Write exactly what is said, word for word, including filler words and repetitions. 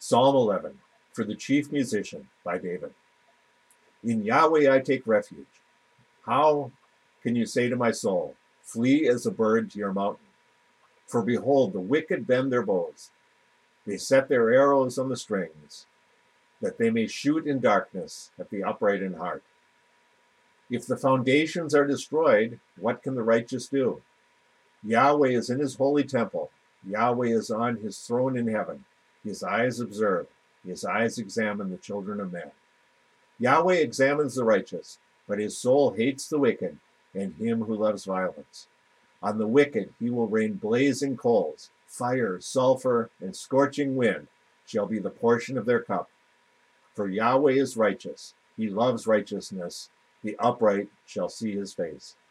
Psalm eleven, for the chief musician, by David. In Yahweh I take refuge. How can you say to my soul, flee as a bird to your mountain? For behold, the wicked bend their bows. They set their arrows on the strings, that they may shoot in darkness at the upright in heart. If the foundations are destroyed, what can the righteous do? Yahweh is in his holy temple. Yahweh is on his throne in heaven. His eyes observe. His eyes examine the children of men. Yahweh examines the righteous, but his soul hates the wicked and him who loves violence. On the wicked he will rain blazing coals. Fire, sulfur, and scorching wind shall be the portion of their cup. For Yahweh is righteous. He loves righteousness. The upright shall see his face.